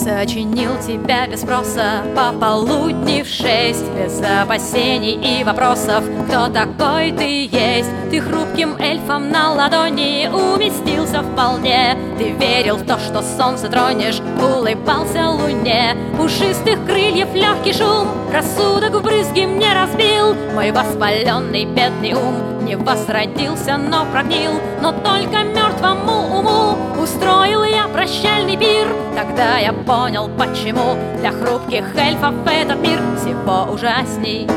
сочинил тебя без спроса пополудни в 6, без опасений и вопросов, кто такой ты есть. Ты хрупким эльфом на ладони уместился вполне. Ты верил в то, что солнце тронешь, улыбался луне. Пушистых крыльев легкий шум рассудок в брызги мне разбил. Мой воспаленный бедный ум не возродился, но прогнил. Но только мертвому уму устроил я прощальный пир. Тогда я понял, почему для хрупких эльфов этот мир всего ужасней.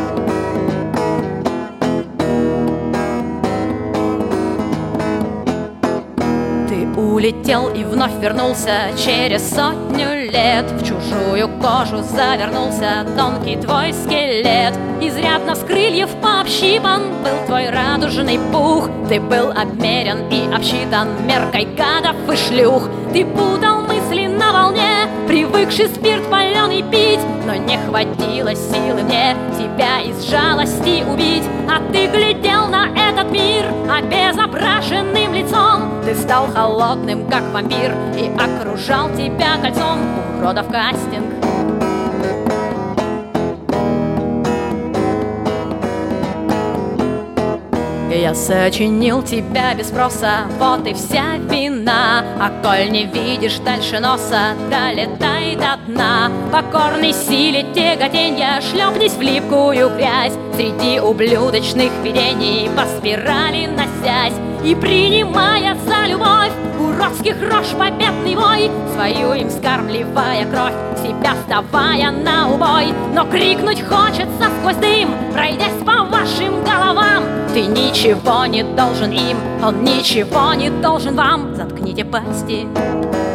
Ты улетел и вновь вернулся через 100 лет. В чужую кожу завернулся тонкий твой скелет. Изрядно с крыльев пообщипан был твой радужный пух. Ты был обмерен и обсчитан меркой гадов и шлюх. Ты путал мысли на волне, привыкший спирт паленый пить. Но не хватило силы мне тебя из жалости убить. А ты глядел на этот мир обезображенным лицом. Ты стал холодным, как вампир, и окружал тебя кольцом уродов кастинг. Я сочинил тебя без спроса, вот и вся вина. А коль не видишь дальше носа, долетай до дна. Покорной силе тяготенья шлепнись в липкую грязь. Среди ублюдочных видений по спирали носясь. И принимая за любовь уродских рож победный вой, свою им скармливая кровь, себя сдавая на убой. Но крикнуть хочется сквозь дым, пройдясь по вашим головам: ты ничего не должен им, он ничего не должен вам. Заткните пасти.